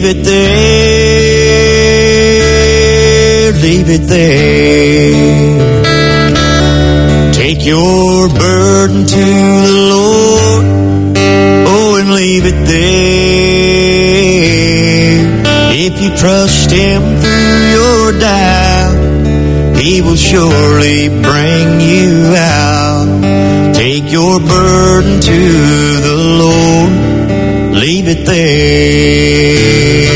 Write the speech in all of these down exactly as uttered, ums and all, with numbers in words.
it there, leave it there. Take your burden to the Lord, oh, and leave it there. If you trust Him through your doubt, He will surely bring you out. Take your burden to the Lord, leave it there.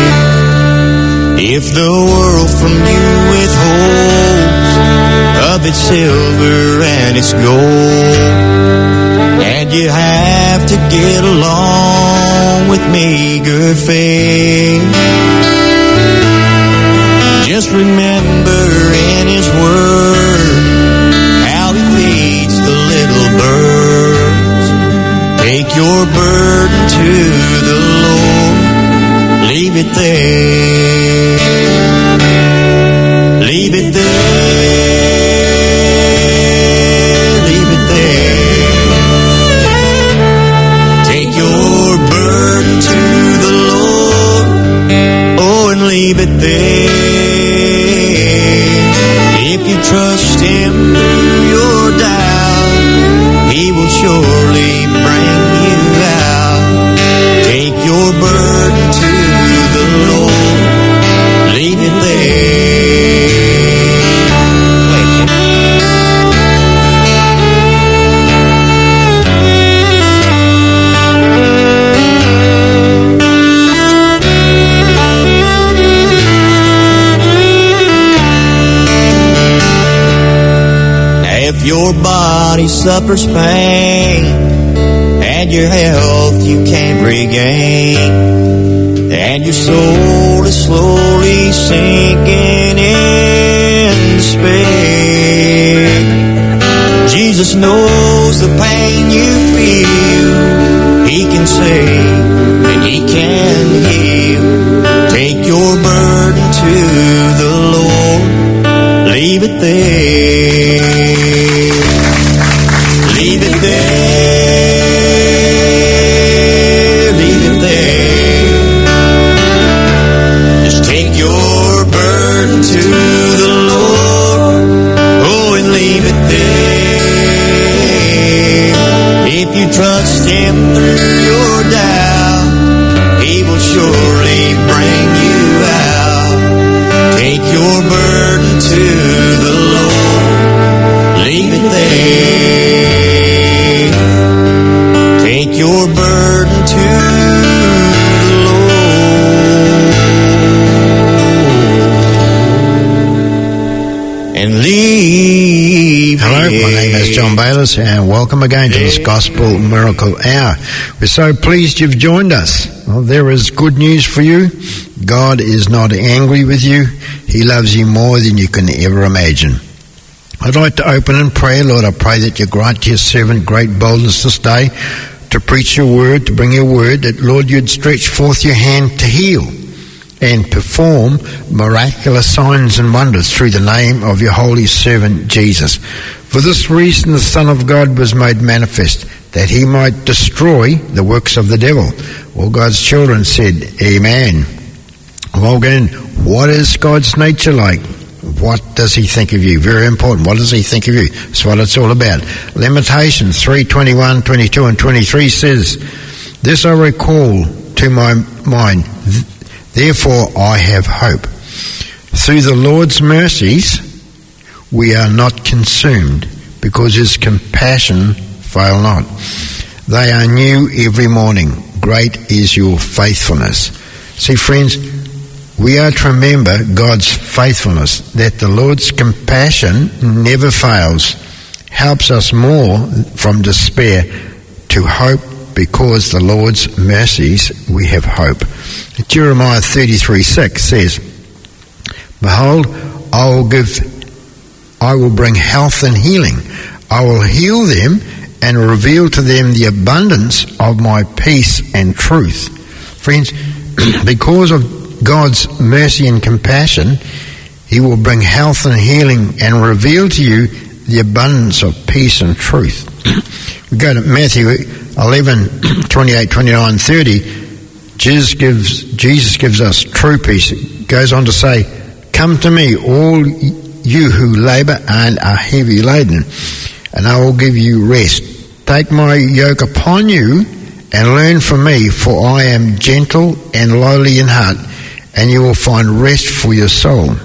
If the world from you withholds of its silver and its gold, and you have to get along with meager faith, just remember in His Word how He feeds the little birds. Take your burden to the Lord, leave it there. Leave it there, leave it there. Take your burden to the Lord, oh, and leave it there. If you trust Him through your doubt, He will surely bring you out. Take your burden to the Lord, leave it there. If your body suffers pain and your health you can't regain, and your soul is slowly sinking in despair, Jesus knows the pain you feel. He can save and He can heal. Take your burden to the Lord, leave it there. Leave it there, leave it there. Just take your burden to the Lord, oh, and leave it there. If you trust Him through your doubt, He will surely bring you out. Take your burden to the Lord, leave it there. Take your burden to the Lord and leave. Hello, my name is John Bayliss, and welcome again to this Gospel Miracle Hour. We're so pleased you've joined us. Well, there is good news for you. God is not angry with you. He loves you more than you can ever imagine. I'd like to open in prayer. Lord, I pray that you grant to your servant great boldness this day to preach your word, to bring your word, that, Lord, you'd stretch forth your hand to heal and perform miraculous signs and wonders through the name of your holy servant Jesus. For this reason the Son of God was made manifest, that he might destroy the works of the devil. All God's children said, Amen. Well, again, what is God's nature like? What does He think of you? Very important. What does He think of you? That's what it's all about. Lamentations three, twenty-one, twenty-two and twenty-three says, This I recall to my mind, therefore I have hope. Through the Lord's mercies we are not consumed, because His compassion fail not. They are new every morning. Great is your faithfulness. See, friends, we are to remember God's faithfulness, that the Lord's compassion never fails, helps us more from despair to hope, because the Lord's mercies we have hope. Jeremiah thirty-three six says, Behold, I will give, I will bring health and healing. I will heal them and reveal to them the abundance of my peace and truth. Friends, because of God's mercy and compassion, He will bring health and healing and reveal to you the abundance of peace and truth. We go to Matthew eleven, twenty-eight, twenty-nine, thirty. Jesus gives, Jesus gives us true peace. He goes on to say, "Come to me, all you who labour and are heavy laden, and I will give you rest. Take my yoke upon you and learn from me, for I am gentle and lowly in heart, and you will find rest for your soul.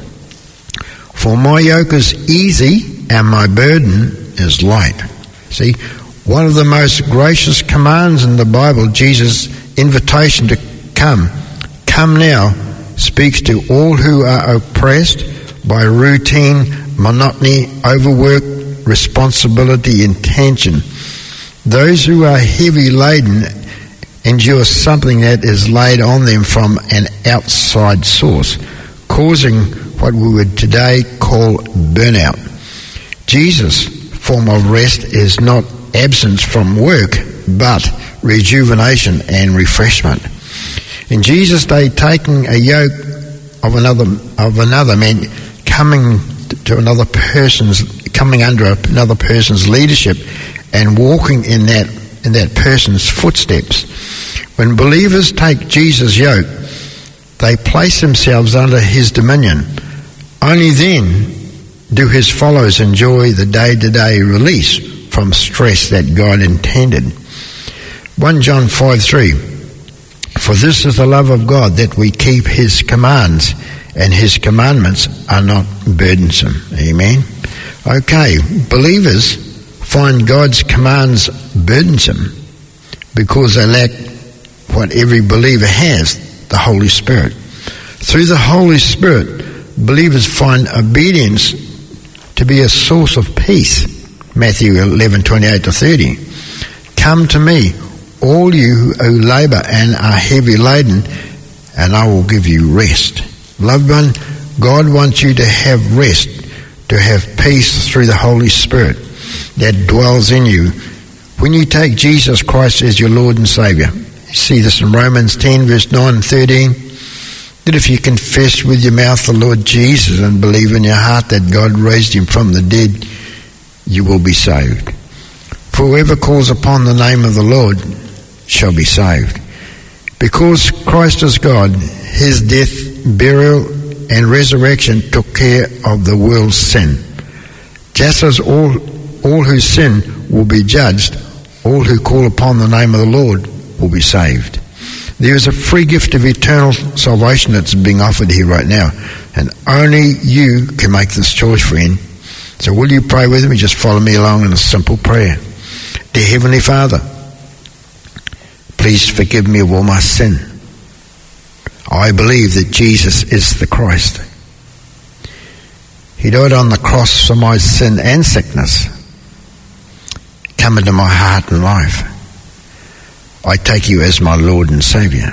For my yoke is easy and my burden is light." See, one of the most gracious commands in the Bible, Jesus' invitation to come, come now, speaks to all who are oppressed by routine, monotony, overwork, responsibility, and tension. Those who are heavy laden endure something that is laid on them from an outside source, causing what we would today call burnout. Jesus' form of rest is not absence from work, but rejuvenation and refreshment. In Jesus' day, taking a yoke of another of another meant coming to another person's, coming under another person's leadership and walking in that in that person's footsteps. When believers take Jesus' yoke, they place themselves under his dominion. Only then do his followers enjoy the day-to-day release from stress that God intended. First John five three, "For this is the love of God, that we keep his commands, and his commandments are not burdensome." Amen. Okay, believers find God's commands burdensome because they lack what every believer has, the Holy Spirit. Through the Holy Spirit, believers find obedience to be a source of peace. Matthew eleven twenty-eight to thirty. "Come to me, all you who labour and are heavy laden, and I will give you rest." Loved one, God wants you to have rest, to have peace through the Holy Spirit that dwells in you when you take Jesus Christ as your Lord and Saviour. You see this in Romans ten verse nine and thirteen. That if you confess with your mouth the Lord Jesus and believe in your heart that God raised him from the dead, you will be saved. For whoever calls upon the name of the Lord shall be saved. Because Christ is God, his death, burial, and resurrection took care of the world's sin. Just as all, all who sin will be judged, all who call upon the name of the Lord will be saved. There is a free gift of eternal salvation that's being offered here right now, and only you can make this choice, friend. So will you pray with me? Just follow me along in a simple prayer. Dear Heavenly Father, please forgive me of all my sin. I believe that Jesus is the Christ. He died on the cross for my sin and sickness. Come into my heart and life. I take you as my Lord and Saviour.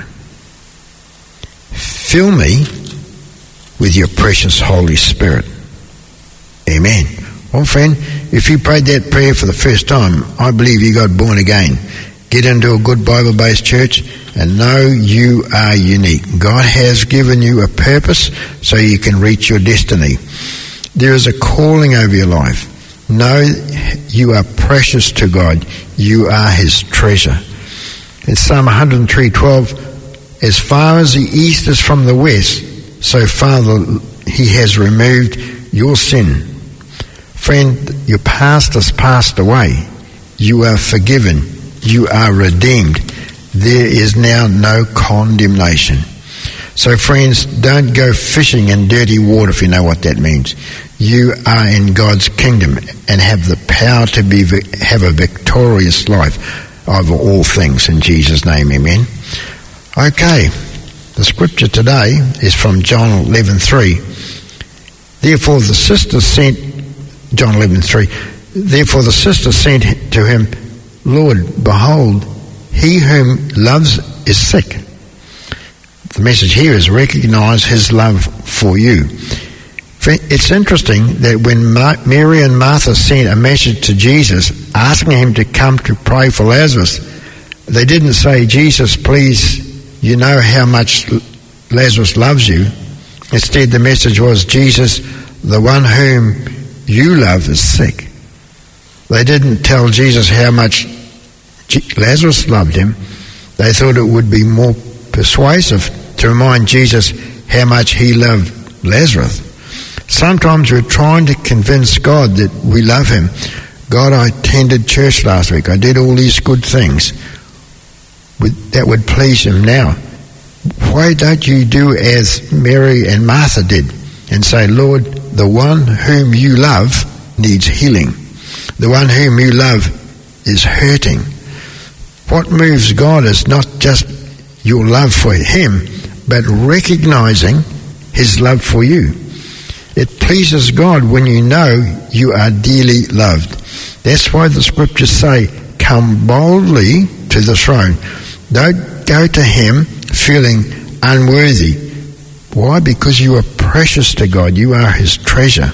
Fill me with your precious Holy Spirit. Amen. Well, friend, if you prayed that prayer for the first time, I believe you got born again. Get into a good Bible-based church and know you are unique. God has given you a purpose so you can reach your destiny. There is a calling over your life. Know you are precious to God. You are his treasure. In Psalm one oh three twelve, as far as the east is from the west, so far the, he has removed your sin. Friend, your past has passed away. You are forgiven. You are redeemed. There is now no condemnation. So friends, don't go fishing in dirty water, if you know what that means. You are in God's kingdom and have the power to be have a victorious life over all things, in Jesus' name, amen. Okay, the scripture today is from John eleven three. Therefore the sister sent, John eleven three, therefore the sister sent to him, Lord, behold, he whom loves is sick. The message here is recognize his love for you. It's interesting that when Mary and Martha sent a message to Jesus asking him to come to pray for Lazarus, they didn't say, Jesus, please, you know how much Lazarus loves you. Instead, the message was, Jesus, the one whom you love is sick. They didn't tell Jesus how much Lazarus loved him. They thought it would be more persuasive to remind Jesus how much he loved Lazarus. Sometimes we're trying to convince God that we love him. God, I attended church last week. I did all these good things that would please him now. Why don't you do as Mary and Martha did and say, Lord, the one whom you love needs healing. The one whom you love is hurting. What moves God is not just your love for him, but recognizing his love for you. It pleases God when you know you are dearly loved. That's why the scriptures say, come boldly to the throne. Don't go to him feeling unworthy. Why? Because you are precious to God. You are his treasure.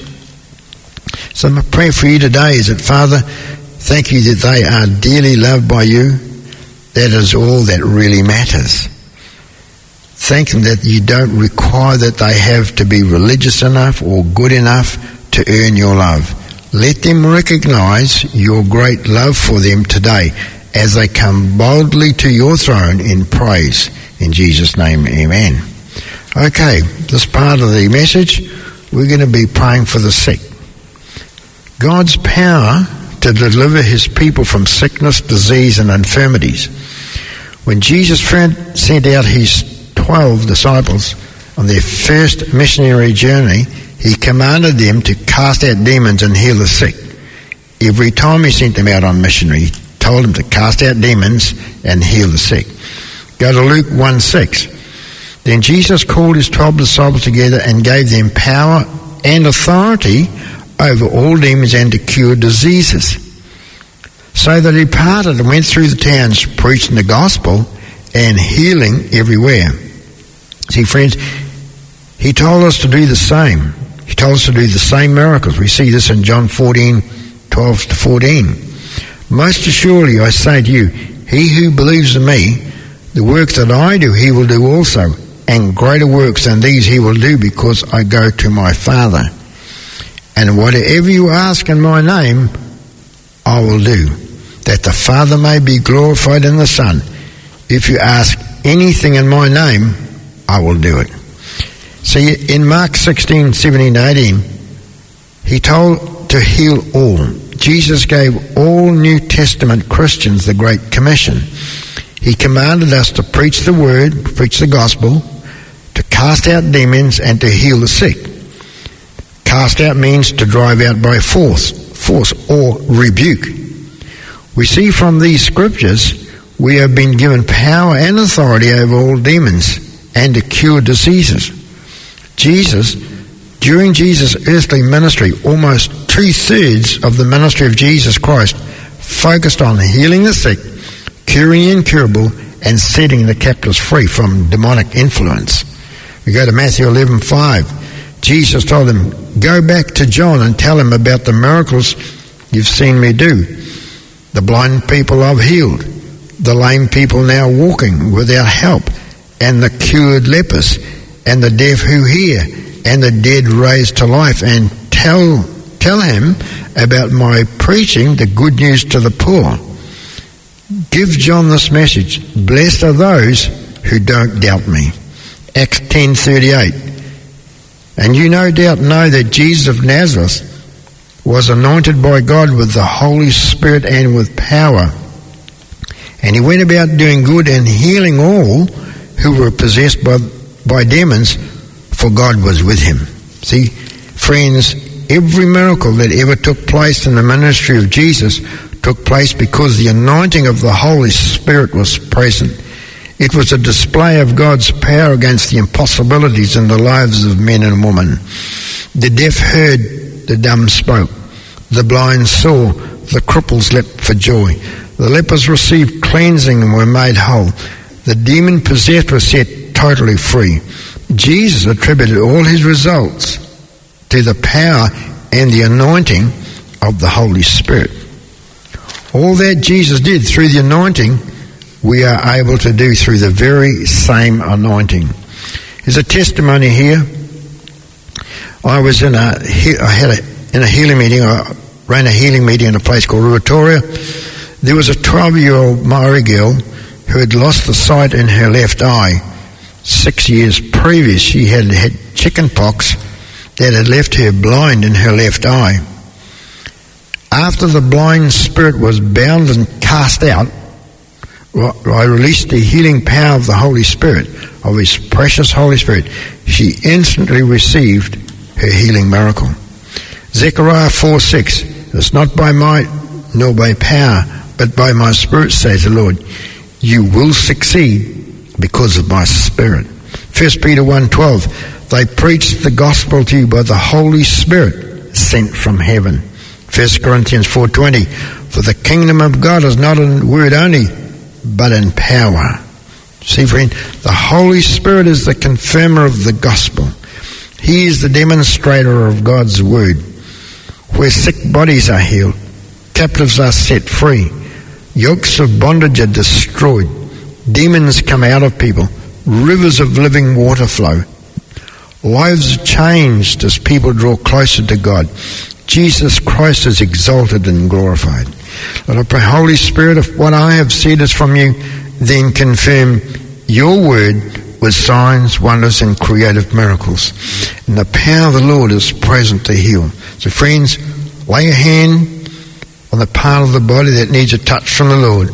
So my prayer for you today is that, Father, thank you that they are dearly loved by you. That is all that really matters. Thank them that you don't require that they have to be religious enough or good enough to earn your love. Let them recognize your great love for them today as they come boldly to your throne in praise. In Jesus' name, amen. Okay, this part of the message, we're going to be praying for the sick. God's power to deliver his people from sickness, disease, and infirmities. When Jesus sent out his twelve disciples on their first missionary journey, he commanded them to cast out demons and heal the sick. Every time he sent them out on missionary, he told them to cast out demons and heal the sick. Go to Luke one six. Then Jesus called his twelve disciples together and gave them power and authority over all demons and to cure diseases. So they departed and went through the towns preaching the gospel and healing everywhere. See, friends, he told us to do the same. He told us to do the same miracles. We see this in John fourteen, twelve to fourteen. Most assuredly I say to you, he who believes in me, the works that I do he will do also, and greater works than these he will do, because I go to my Father. And whatever you ask in my name, I will do, that the Father may be glorified in the Son. If you ask anything in my name, I will do it. See, in Mark sixteen, seventeen, eighteen, he told to heal all. Jesus gave all New Testament Christians the Great Commission. He commanded us to preach the word, preach the gospel, to cast out demons and to heal the sick. Cast out means to drive out by force, force or rebuke. We see from these scriptures we have been given power and authority over all demons and to cure diseases. Jesus, during Jesus' earthly ministry, almost two-thirds of the ministry of Jesus Christ focused on healing the sick, curing the incurable, and setting the captives free from demonic influence. We go to Matthew eleven five. Jesus told them, go back to John and tell him about the miracles you've seen me do. The blind people I've healed, the lame people now walking without help, and the cured lepers, and the deaf who hear, and the dead raised to life. And tell tell him about my preaching the good news to the poor. Give John this message. Blessed are those who don't doubt me. Acts ten thirty-eight. And you no doubt know that Jesus of Nazareth was anointed by God with the Holy Spirit and with power. And he went about doing good and healing all who were possessed by, by demons, for God was with him. See, friends, every miracle that ever took place in the ministry of Jesus took place because the anointing of the Holy Spirit was present. It was a display of God's power against the impossibilities in the lives of men and women. The deaf heard, the dumb spoke. The blind saw, the cripples leapt for joy. The lepers received cleansing and were made whole. The demon-possessed were set totally free. Jesus attributed all his results to the power and the anointing of the Holy Spirit. All that Jesus did through the anointing, we are able to do through the very same anointing. There's a testimony here. I was in a, I had a, in a healing meeting, I ran a healing meeting in a place called Ruatoria. There was a twelve-year-old Maori girl who had lost the sight in her left eye. Six years previous, she had had chicken pox that had left her blind in her left eye. After the blind spirit was bound and cast out, I released the healing power of the Holy Spirit, of His precious Holy Spirit. She instantly received her healing miracle. Zechariah four six, it's not by might nor by power, but by my Spirit, says the Lord. You will succeed because of my Spirit. First Peter one twelve, they preached the gospel to you by the Holy Spirit sent from heaven. First Corinthians four twenty, for the kingdom of God is not in word only, but in power. See, friend, the Holy Spirit is the confirmer of the gospel. He is the demonstrator of God's word. Where sick bodies are healed, captives are set free, yokes of bondage are destroyed, demons come out of people, rivers of living water flow, lives are changed as people draw closer to God. Jesus Christ is exalted and glorified. Lord, I pray, Holy Spirit, if what I have said is from you, then confirm your word with signs, wonders, and creative miracles. And the power of the Lord is present to heal. So friends, lay your hand on the part of the body that needs a touch from the Lord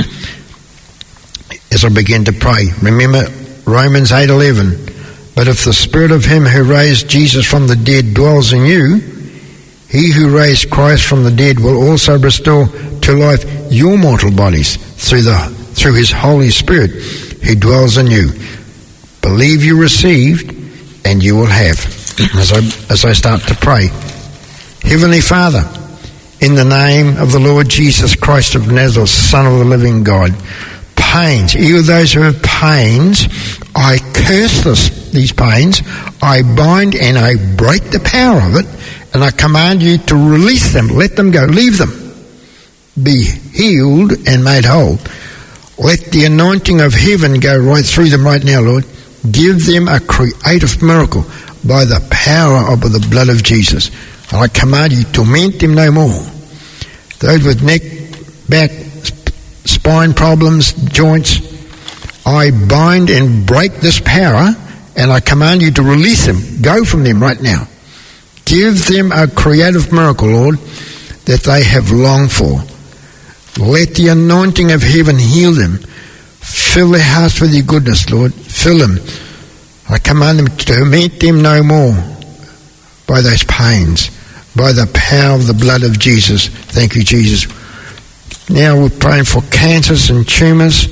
as I begin to pray. Remember Romans eight eleven. But if the Spirit of Him who raised Jesus from the dead dwells in you, He who raised Christ from the dead will also restore to life your mortal bodies through the through His Holy Spirit who dwells in you. Believe you received, and you will have. As I, as I start to pray. Heavenly Father, in the name of the Lord Jesus Christ of Nazareth, Son of the living God, pains, even those who have pains, I curse this, these pains, I bind and I break the power of it, and I command you to release them, let them go, leave them. Be healed and made whole. Let the anointing of heaven go right through them right now, Lord. Give them a creative miracle by the power of the blood of Jesus. And I command you, torment them no more. Those with neck, back, spine problems, joints, I bind and break this power, and I command you to release them. Go from them right now. Give them a creative miracle, Lord, that they have longed for. Let the anointing of heaven heal them. Fill their hearts with your goodness, Lord. Fill them. I command them to torment them no more by those pains, by the power of the blood of Jesus. Thank you, Jesus. Now we're praying for cancers and tumours.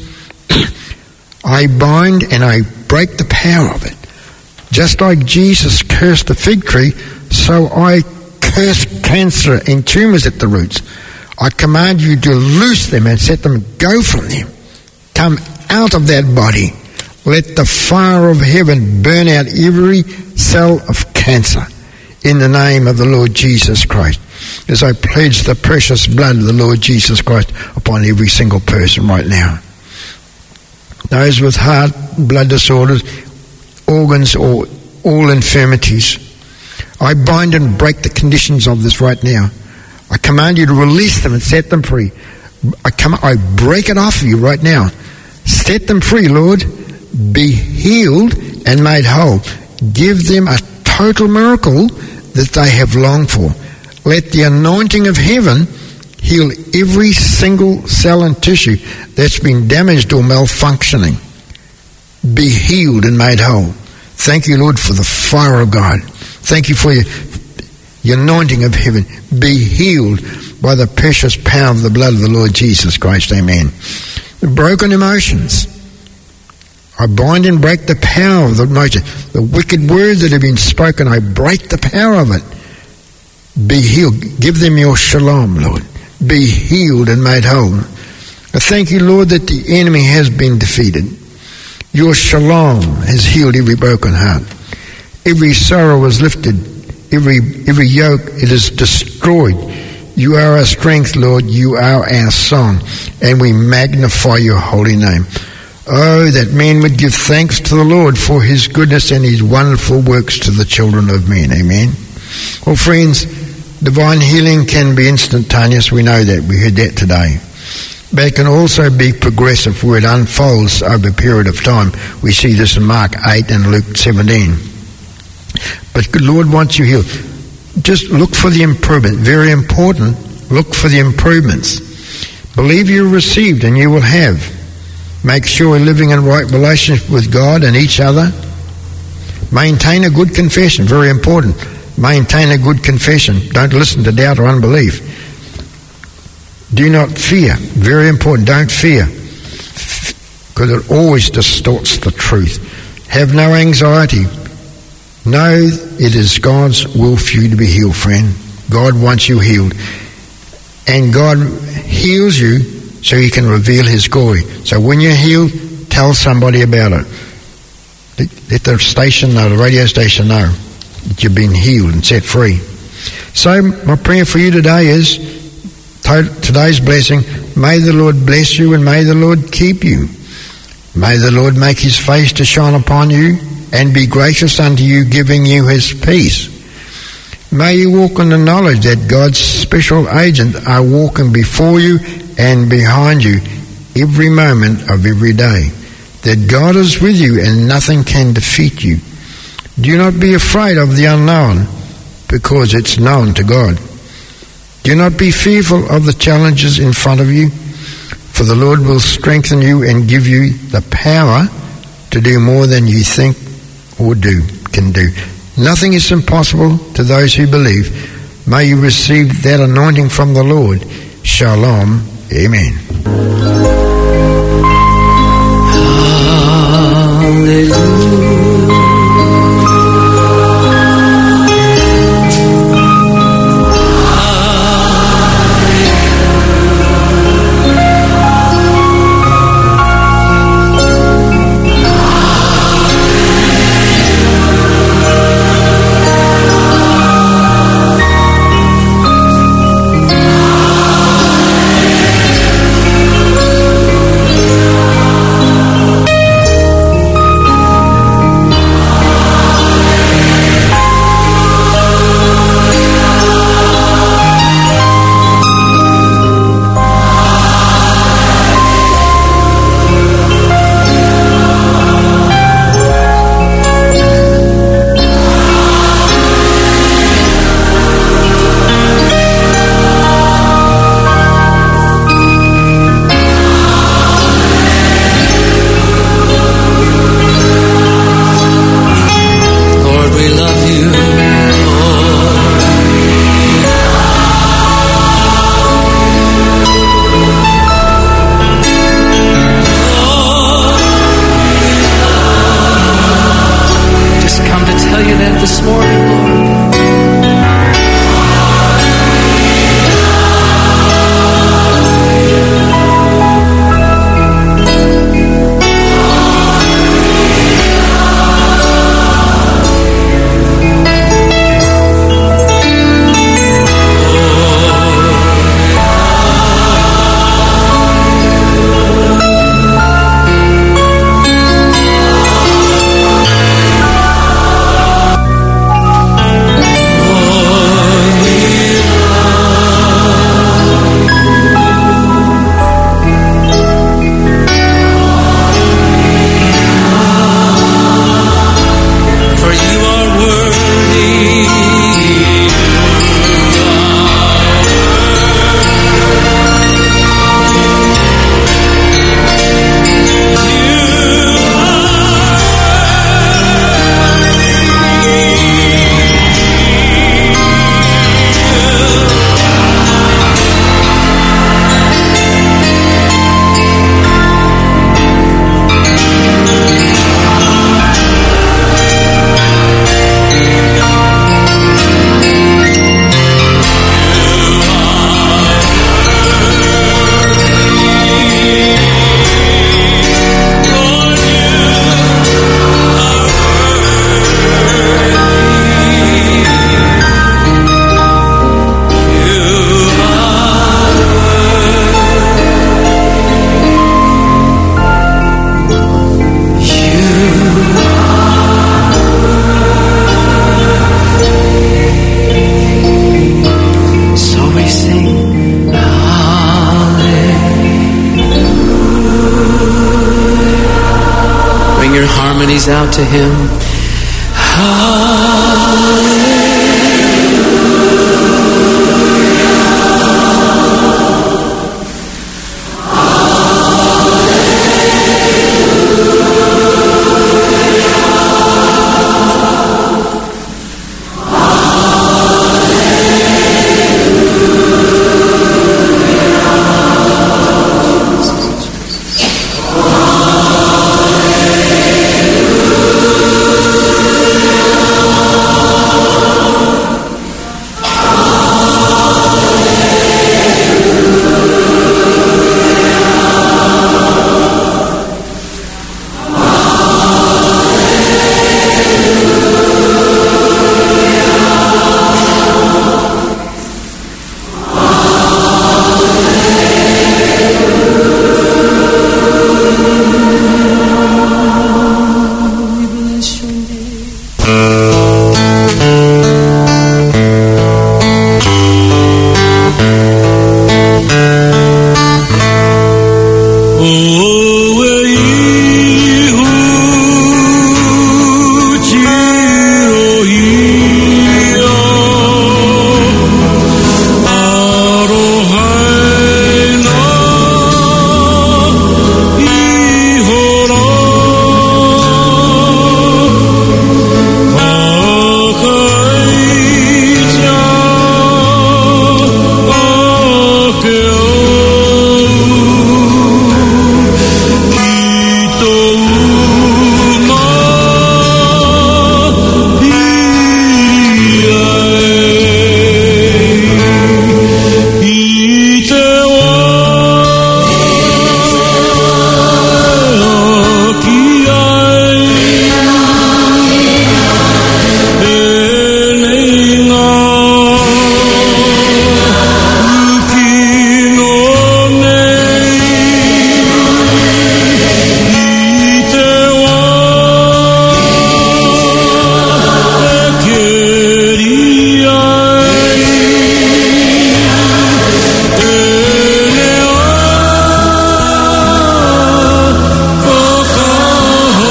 I bind and I break the power of it. Just like Jesus cursed the fig tree, so I curse cancer and tumours at the roots. I command you to loose them and set them go from them. Come out of that body. Let the fire of heaven burn out every cell of cancer in the name of the Lord Jesus Christ. As I pledge the precious blood of the Lord Jesus Christ upon every single person right now. Those with heart, blood disorders, organs, or all infirmities. I bind and break the conditions of this right now. I command you to release them and set them free. I come, I break it off of you right now. Set them free, Lord. Be healed and made whole. Give them a total miracle that they have longed for. Let the anointing of heaven heal every single cell and tissue that's been damaged or malfunctioning. Be healed and made whole. Thank you, Lord, for the fire of God. Thank you for your, your anointing of heaven. Be healed by the precious power of the blood of the Lord Jesus Christ. Amen. The broken emotions. I bind and break the power of the emotion. The wicked words that have been spoken, I break the power of it. Be healed. Give them your shalom, Lord. Be healed and made whole. I thank you, Lord, that the enemy has been defeated. Your shalom has healed every broken heart. Every sorrow is lifted. Every every yoke, it is destroyed. You are our strength, Lord. You are our song. And we magnify your holy name. Oh, that men would give thanks to the Lord for his goodness and his wonderful works to the children of men. Amen. Well, friends, divine healing can be instantaneous. We know that. We heard that today. but it can also be progressive where it unfolds over a period of time. We see this in Mark eight and Luke seventeen. But the Lord wants you healed. Just look for the improvement. Very important. Look for the improvements. Believe you received and you will have. Make sure you're living in right relationship with God and each other. Maintain a good confession. Very important. Maintain a good confession. Don't listen to doubt or unbelief. Do not fear. Very important. Don't fear. Because it always distorts the truth. Have no anxiety. Know it is God's will for you to be healed, friend. God wants you healed. And God heals you so He can reveal His glory. So when you're healed, tell somebody about it. Let the station know, the radio station know that you've been healed and set free. So my prayer for you today is, today's blessing, may the Lord bless you and may the Lord keep you. May the Lord make His face to shine upon you and be gracious unto you, giving you His peace. May you walk in the knowledge that God's special agents are walking before you and behind you every moment of every day. That God is with you and nothing can defeat you. Do not be afraid of the unknown, because it's known to God. Do not be fearful of the challenges in front of you, for the Lord will strengthen you and give you the power to do more than you think or do can do. Nothing is impossible to those who believe. May you receive that anointing from the Lord. Shalom. Amen. Hallelujah. harmonies out to Him.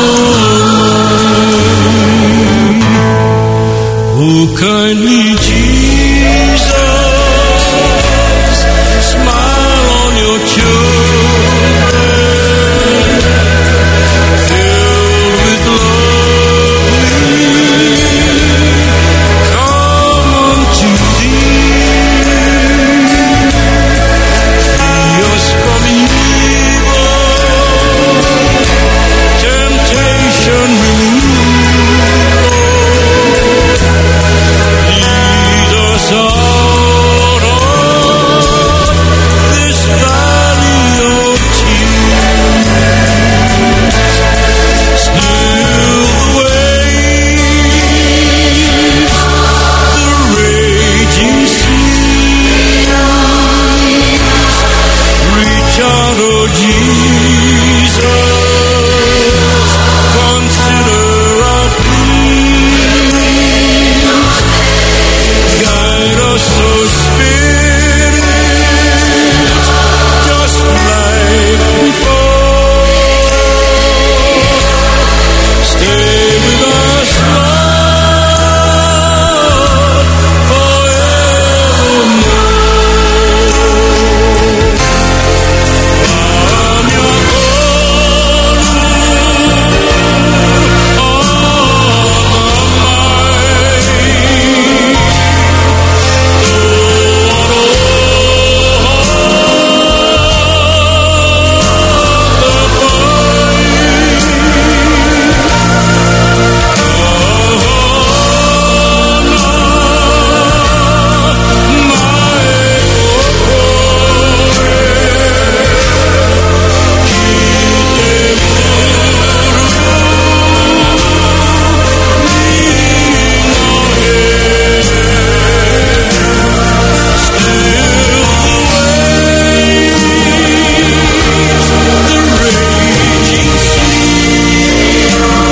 kindly Jesus.